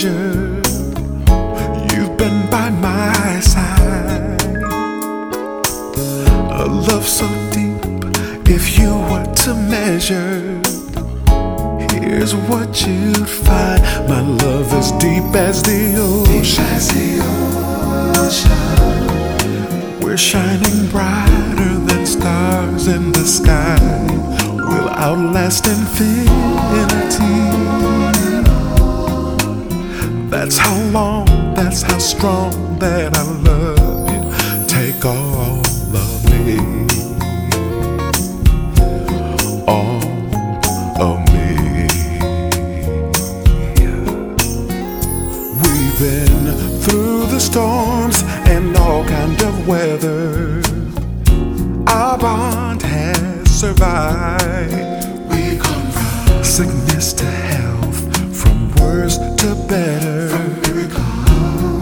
measure. You've been by my side. A love so deep, if you were to measure, here's what you'd find. My love is deep as the ocean. We're shining brighter than stars in the sky. We'll outlast infinity. That's how long, that's how strong that I love you. Take all of me, all of me. We've been through the storms and all kind of weather. Our bond has survived. We've gone from sickness to